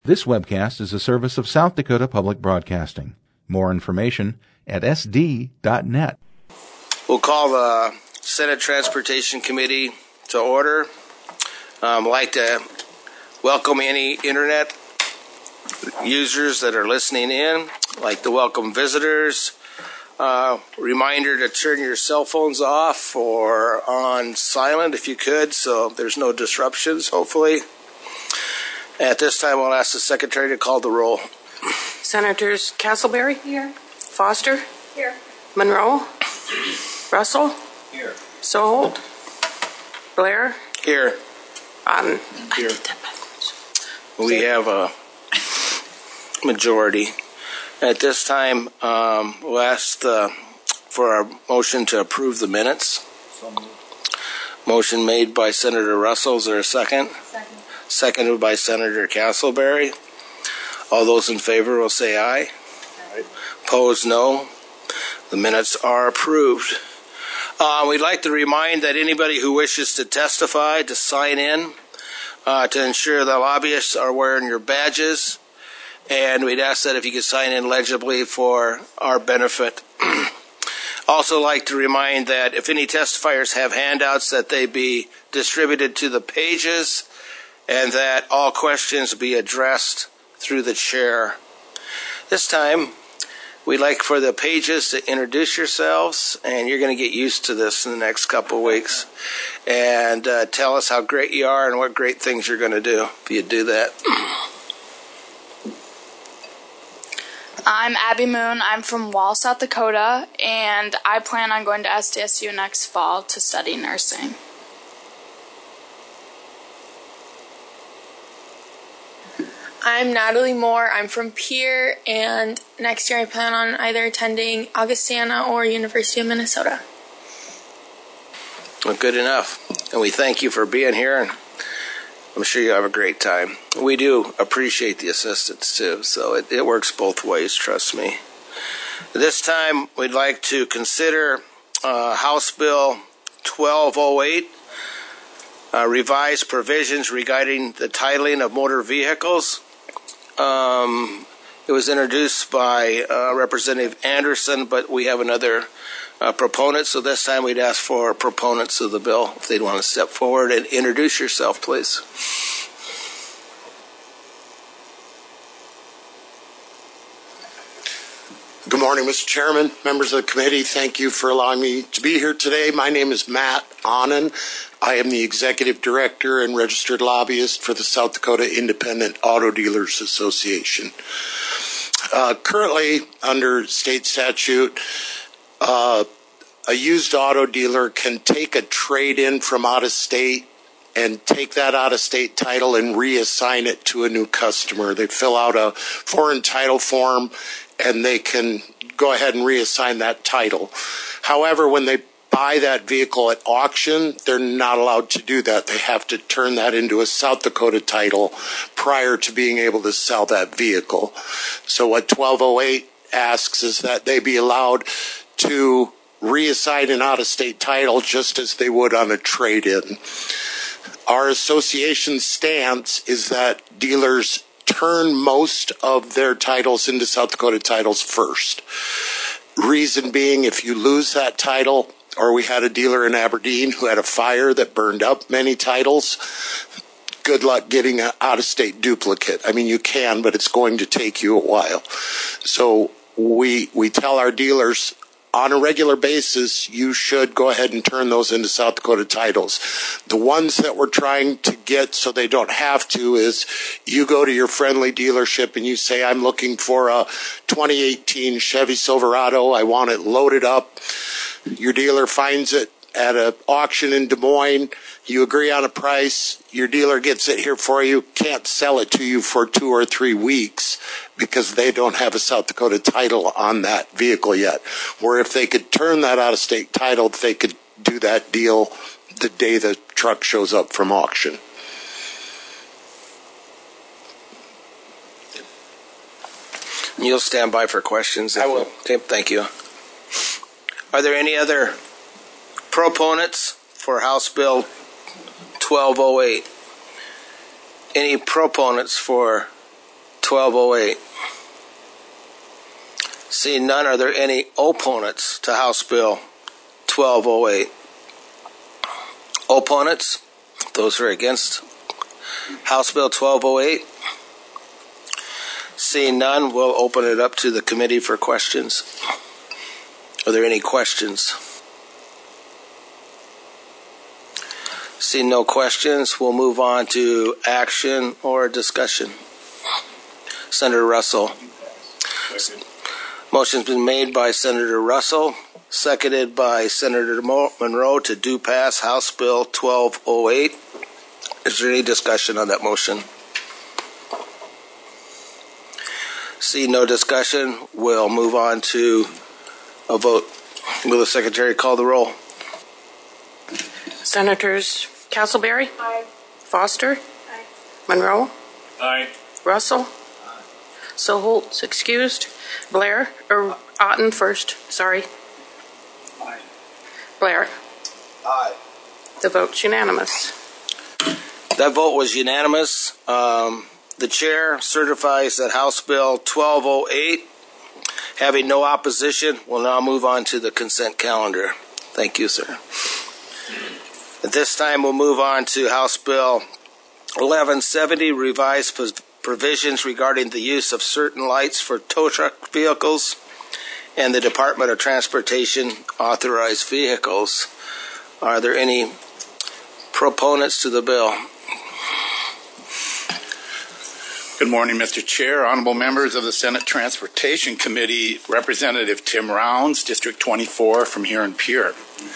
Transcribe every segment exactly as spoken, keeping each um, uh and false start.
This webcast is a service of South Dakota Public Broadcasting. More information at s d dot net. We'll call the Senate Transportation Committee to order. Um, I'd like to welcome any internet users that are listening in. I'd like to welcome visitors. Uh, reminder to turn your cell phones off or on silent if you could, so there's no disruptions, hopefully. At this time, I'll ask the Secretary to call the roll. Senators Castleberry? Here. Foster? Here. Monroe? Russell? Here. Soholt? Blair? Here. Um, Here. We have a majority. At this time, um, we'll ask the, for our motion to approve the minutes. Motion made by Senator Russell. Is there a second? Second. Seconded by Senator Castleberry. All those in favor will say aye. Aye. Opposed, no. The minutes are approved. Uh, we'd like to remind that anybody who wishes to testify to sign in uh, to ensure the lobbyists are wearing your badges. And we'd ask that if you could sign in legibly for our benefit. Also like to remind that if any testifiers have handouts, that they be distributed to the pages and that all questions be addressed through the chair. This time, we'd like for the pages to introduce yourselves, and you're going to get used to this in the next couple of weeks, and uh, tell us how great you are and what great things you're going to do if you do that. I'm Abby Moon. I'm from Wall, South Dakota, and I plan on going to S D S U next fall to study nursing. I'm Natalie Moore. I'm from Pierre, and next year I plan on either attending Augustana or University of Minnesota. Well, good enough. And we thank you for being here, and I'm sure you'll have a great time. We do appreciate the assistance, too, so it, it works both ways, trust me. This time, we'd like to consider uh, House Bill twelve oh eight, uh, revised provisions regarding the titling of motor vehicles. Um, it was introduced by uh, Representative Anderson, but we have another uh, proponent, so this time we'd ask for proponents of the bill if they'd want to step forward and introduce yourself, please. Good morning, Mister Chairman, members of the committee. Thank you for allowing me to be here today. My name is Matt Ahnen. I am the Executive Director and Registered Lobbyist for the South Dakota Independent Auto Dealers Association. Uh, currently, under state statute, uh, a used auto dealer can take a trade-in from out of state and take that out-of-state title and reassign it to a new customer. They fill out a foreign title form and they can go ahead and reassign that title. However, when they buy that vehicle at auction, they're not allowed to do that. They have to turn that into a South Dakota title prior to being able to sell that vehicle. So what twelve oh eight asks is that they be allowed to reassign an out-of-state title just as they would on a trade-in. Our association's stance is that dealers turn most of their titles into South Dakota titles first. Reason being, if you lose that title, or we had a dealer in Aberdeen who had a fire that burned up many titles, good luck getting an out-of-state duplicate. I mean, you can, but it's going to take you a while. So we we tell our dealers, on a regular basis, you should go ahead and turn those into South Dakota titles. The ones that we're trying to get so they don't have to is you go to your friendly dealership and you say, I'm looking for a twenty eighteen Chevy Silverado. I want it loaded up. Your dealer finds it at an auction in Des Moines. You agree on a price. Your dealer gets it here for you. Can't sell it to you for two or three weeks because they don't have a South Dakota title on that vehicle yet. Where if they could turn that out-of-state title, they could do that deal the day the truck shows up from auction. You'll stand by for questions. I will. Okay, thank you. Are there any other proponents for House Bill twelve oh eight? Any proponents for twelve oh eight? Seeing none, are there any opponents to House Bill twelve oh eight? Opponents? Those who are against House Bill twelve oh eight? Seeing none, we'll open it up to the committee for questions. Are there any questions? Seeing no questions, we'll move on to action or discussion. Senator Russell. Second. Motion's been made by Senator Russell, seconded by Senator Monroe to do pass House Bill twelve oh eight. Is there any discussion on that motion? See no discussion, we'll move on to a vote. Will the Secretary call the roll? Senators Castleberry? Aye. Foster? Aye. Monroe? Aye. Russell? Aye. Soholt's excused. Blair? Or Otten first, sorry. Aye. Blair? Aye. The vote's unanimous. That vote was unanimous. Um, the chair certifies that House Bill twelve oh eight, having no opposition, will now move on to the consent calendar. Thank you, sir. At this time, we'll move on to House Bill eleven seventy, revised provisions regarding the use of certain lights for tow truck vehicles and the Department of Transportation authorized vehicles. Are there any proponents to the bill? Good morning, Mister Chair, honorable members of the Senate Transportation Committee, Representative Tim Rounds, District twenty-four from here in Pierre.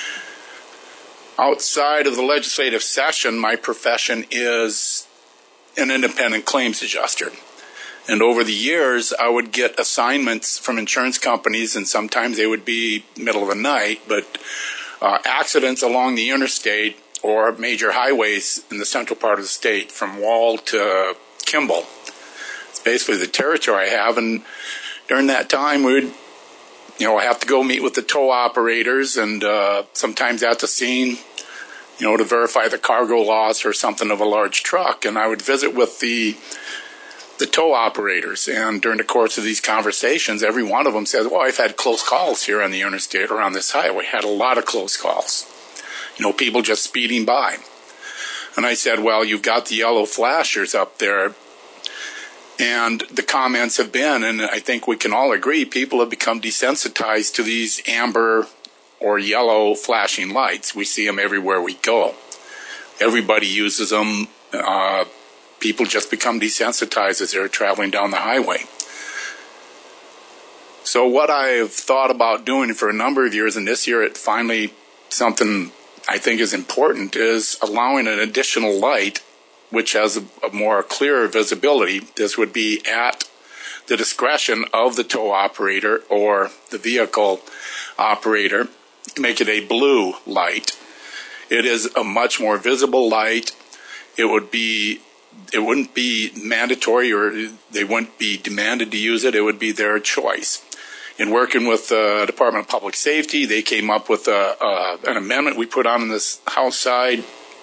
Outside of the legislative session, my profession is an independent claims adjuster. And over the years, I would get assignments from insurance companies, and sometimes they would be middle of the night, but uh, accidents along the interstate or major highways in the central part of the state, from Wall to Kimball. It's basically the territory I have, and during that time, we would, you know, have to go meet with the tow operators, and uh, sometimes at the scene, you know, to verify the cargo loss or something of a large truck. And I would visit with the the tow operators. And during the course of these conversations, every one of them said, well, I've had close calls here on the interstate or on this highway. Had a lot of close calls. You know, people just speeding by. And I said, well, you've got the yellow flashers up there. And the comments have been, and I think we can all agree, people have become desensitized to these amber or yellow flashing lights. We see them everywhere we go. Everybody uses them. Uh, people just become desensitized as they're traveling down the highway. So what I've thought about doing for a number of years, and this year it finally, something I think is important, is allowing an additional light which has a, a more clearer visibility. This would be at the discretion of the tow operator or the vehicle operator. Make it a blue light. It is a much more visible light. It would be, it wouldn't be mandatory, or they wouldn't be demanded to use it. It would be their choice. In working with the Department of Public Safety, they came up with a, a, an amendment we put on this House side,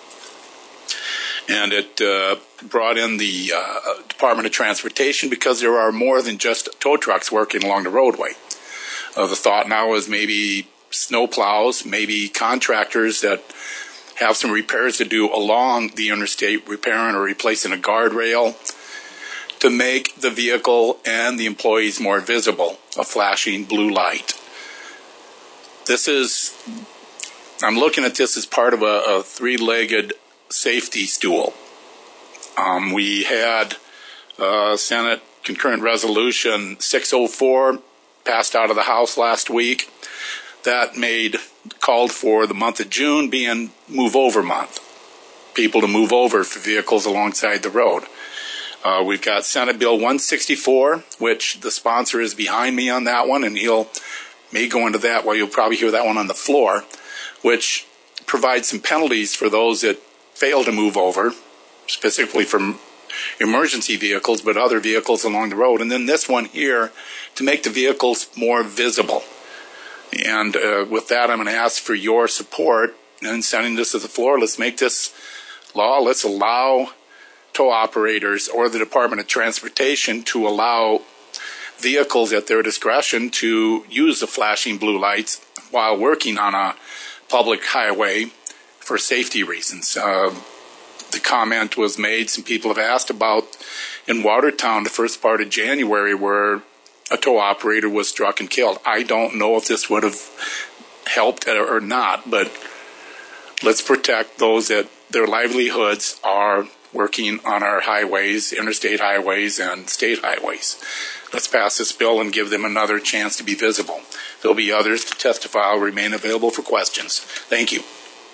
and it uh, brought in the uh, Department of Transportation, because there are more than just tow trucks working along the roadway. Uh, the thought now is maybe snow plows, maybe contractors that have some repairs to do along the interstate, repairing or replacing a guardrail, to make the vehicle and the employees more visible, a flashing blue light. This is, I'm looking at this as part of a, a three-legged safety stool. Um, we had uh, Senate Concurrent Resolution six oh four passed out of the House last week. That made, called for the month of June being move over month. People to move over for vehicles alongside the road. Uh, we've got Senate Bill one sixty-four, which the sponsor is behind me on that one, and he'll may go into that. Well, you'll probably hear that one on the floor, which provides some penalties for those that fail to move over, specifically from emergency vehicles, but other vehicles along the road. And then this one here to make the vehicles more visible. And uh, with that, I'm going to ask for your support in sending this to the floor. Let's make this law. Let's allow tow operators or the Department of Transportation to allow vehicles at their discretion to use the flashing blue lights while working on a public highway for safety reasons. Uh, the comment was made, some people have asked about in Watertown the first part of January where a tow operator was struck and killed. I don't know if this would have helped or not, but let's protect those that their livelihoods are working on our highways, interstate highways, and state highways. Let's pass this bill and give them another chance to be visible. There'll be others to testify. I'll remain available for questions. Thank you.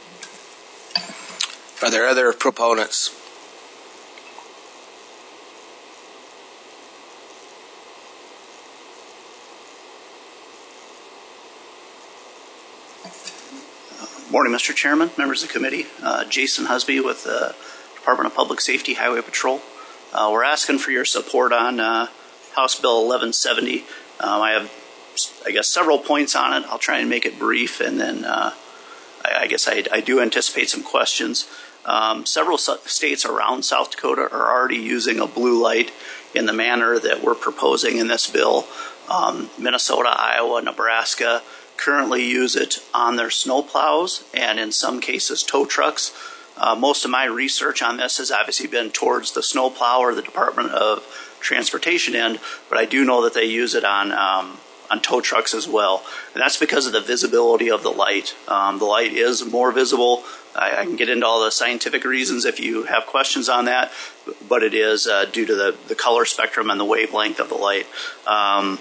Are there other proponents? Morning, Mister Chairman, members of the committee. Uh, Jason Husby with the Department of Public Safety Highway Patrol. Uh, we're asking for your support on uh, House Bill eleven seventy. Um, I have, I guess, several points on it. I'll try and make it brief, and then uh, I, I guess I, I do anticipate some questions. Um, several states around South Dakota are already using a blue light in the manner that we're proposing in this bill. Um, Minnesota, Iowa, Nebraska currently use it on their snow plows and in some cases tow trucks. Uh, most of my research on this has obviously been towards the snow plow or the Department of Transportation end, but I do know that they use it on um, on tow trucks as well. And that's because of the visibility of the light. Um, the light is more visible. I, I can get into all the scientific reasons if you have questions on that, but it is uh, due to the, the color spectrum and the wavelength of the light. Um,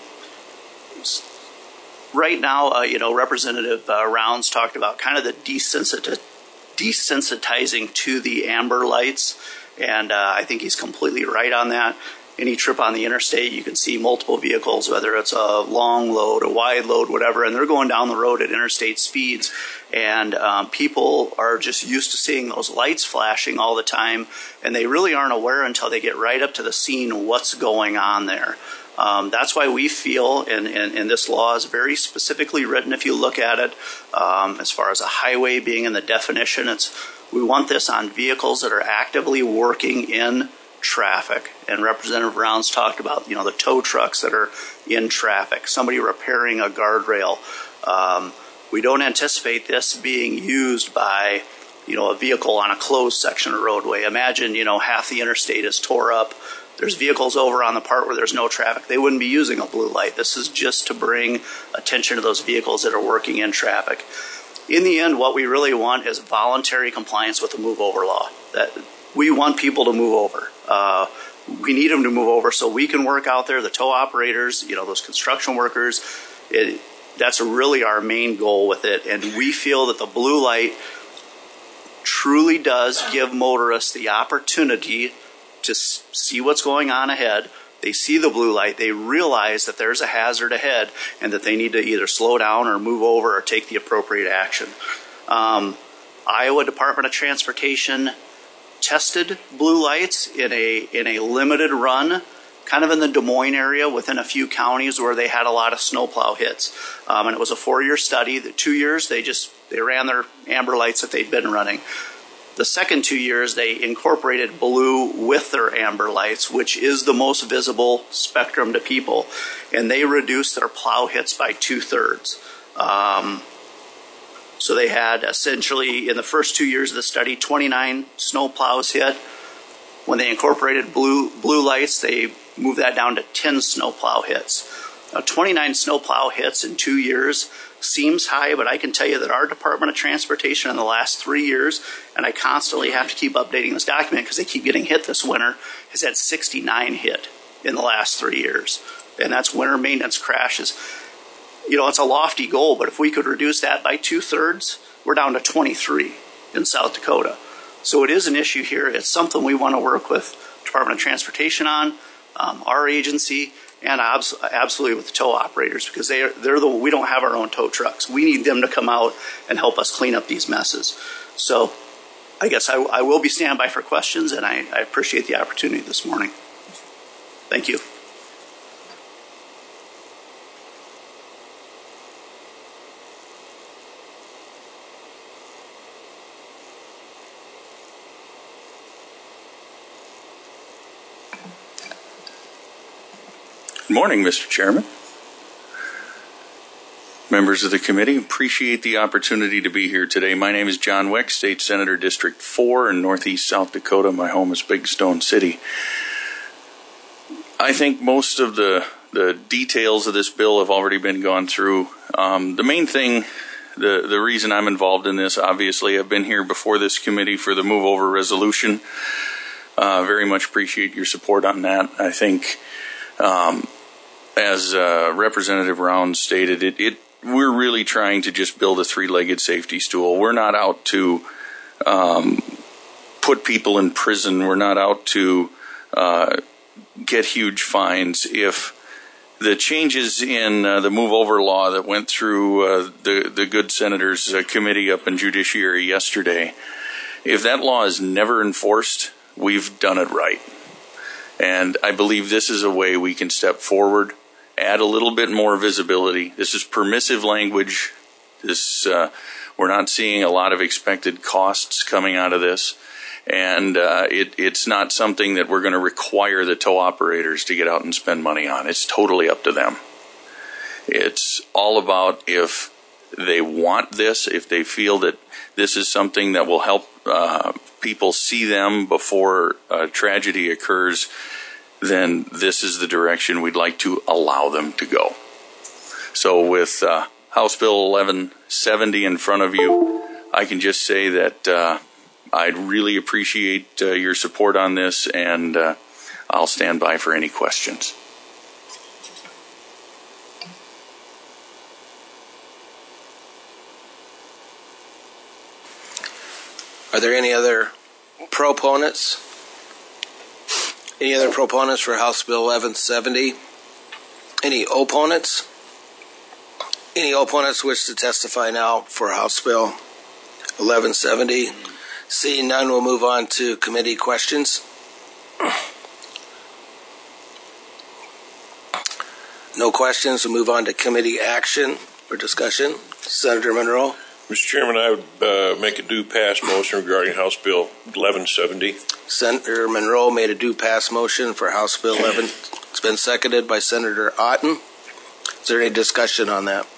Right now, uh, you know, Representative uh, Rounds talked about kind of the desensiti- desensitizing to the amber lights, and uh, I think he's completely right on that. Any trip on the interstate, you can see multiple vehicles, whether it's a long load, a wide load, whatever, and they're going down the road at interstate speeds, and um, people are just used to seeing those lights flashing all the time, and they really aren't aware until they get right up to the scene what's going on there. Um, that's why we feel, and, and, and this law is very specifically written if you look at it, um, as far as a highway being in the definition, it's we want this on vehicles that are actively working in traffic. And Representative Rounds talked about, you know, the tow trucks that are in traffic, somebody repairing a guardrail. Um, we don't anticipate this being used by, you know, a vehicle on a closed section of roadway. Imagine, you know, half the interstate is tore up. There's vehicles over on the part where there's no traffic. They wouldn't be using a blue light. This is just to bring attention to those vehicles that are working in traffic. In the end, what we really want is voluntary compliance with the move over law. That we want people to move over. Uh, we need them to move over so we can work out there. The tow operators, you know, those construction workers, it, that's really our main goal with it. And we feel that the blue light truly does give motorists the opportunity to see what's going on ahead. They see the blue light, they realize that there's a hazard ahead and that they need to either slow down or move over or take the appropriate action. Um, Iowa Department of Transportation tested blue lights in a in a limited run, kind of in the Des Moines area within a few counties where they had a lot of snowplow hits. Um, and it was a four-year study. The two years, they just they ran their amber lights that they'd been running. The second two years, they incorporated blue with their amber lights, which is the most visible spectrum to people, and they reduced their plow hits by two-thirds. Um, so they had essentially, in the first two years of the study, twenty-nine snow plows hit. When they incorporated blue blue lights, they moved that down to ten snow plow hits. Now, twenty-nine snow plow hits in two years seems high, but I can tell you that our Department of Transportation in the last three years, and I constantly have to keep updating this document because they keep getting hit this winter, has had sixty-nine hit in the last three years. And that's winter maintenance crashes. You know, it's a lofty goal, but if we could reduce that by two-thirds, we're down to twenty-three in South Dakota. So it is an issue here. It's something we want to work with Department of Transportation on, um, our agency, and abs- absolutely with the tow operators, because they are, they're the we don't have our own tow trucks. We need them to come out and help us clean up these messes. So I guess I, I will be standing by for questions, and I, I appreciate the opportunity this morning. Thank you. Good morning, Mister Chairman. Members of the committee, appreciate the opportunity to be here today. My name is John Wick, State Senator District four in Northeast South Dakota. My home is Big Stone City. I think most of the, the details of this bill have already been gone through. Um, the main thing, the, the reason I'm involved in this, obviously, I've been here before this committee for the move over resolution. Uh, very much appreciate your support on that. I think, um, as uh, Representative Rounds stated, it, it we're really trying to just build a three-legged safety stool. We're not out to um, put people in prison. We're not out to uh, get huge fines. If the changes in uh, the move over law that went through uh, the, the good senators uh, committee up in Judiciary yesterday, if that law is never enforced, we've done it right. And I believe this is a way we can step forward, add a little bit more visibility. This is permissive language. This uh, we're not seeing a lot of expected costs coming out of this. And uh, it, it's not something that we're going to require the tow operators to get out and spend money on. It's totally up to them. It's all about if they want this, if they feel that this is something that will help uh, people see them before a tragedy occurs, then this is the direction we'd like to allow them to go. So with uh, House Bill eleven seventy in front of you, I can just say that uh, I'd really appreciate uh, your support on this, and uh, I'll stand by for any questions. Are there any other proponents? Any other proponents for House Bill eleven seventy? Any opponents? Any opponents wish to testify now for House Bill eleven seventy? Seeing none, we'll move on to committee questions. No questions, we'll move on to committee action or discussion. Senator Monroe. Mister Chairman, I would uh, make a due pass motion regarding House Bill eleven seventy. Senator Monroe made a due pass motion for House Bill eleven. It's been seconded by Senator Otten. Is there any discussion on that?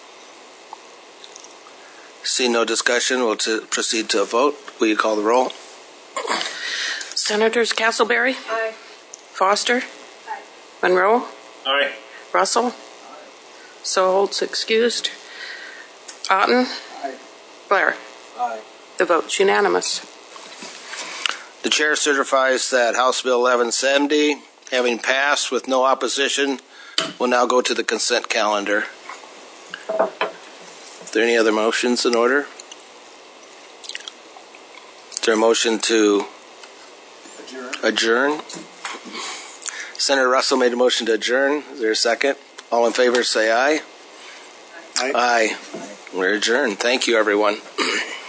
Seeing no discussion, we'll t- proceed to a vote. Will you call the roll? Senators Castleberry? Aye. Foster? Aye. Monroe? Aye. Russell? Aye. So Holt's excused. Otten? Aye. Blair? Aye. The vote's unanimous. The chair certifies that House Bill eleven seventy, having passed with no opposition, will now go to the consent calendar. Are there any other motions in order? Is there a motion to adjourn? adjourn? Senator Russell made a motion to adjourn. Is there a second? All in favor say aye. Aye. Aye. Aye. We're adjourned. Thank you, everyone.